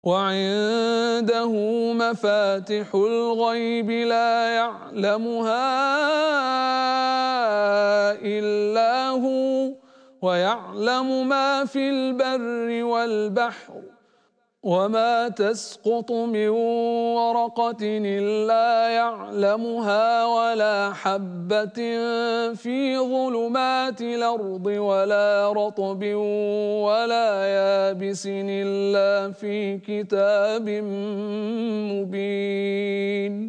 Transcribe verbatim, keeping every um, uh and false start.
وعنده مفاتح الغيب لا يعلمها إلا هو ويعلم ما في البر والبحر وما تسقط من ورقة إلا يعلمها ولا حبة في ظلمات الأرض ولا رطب ولا يابس إلا في كتاب مبين.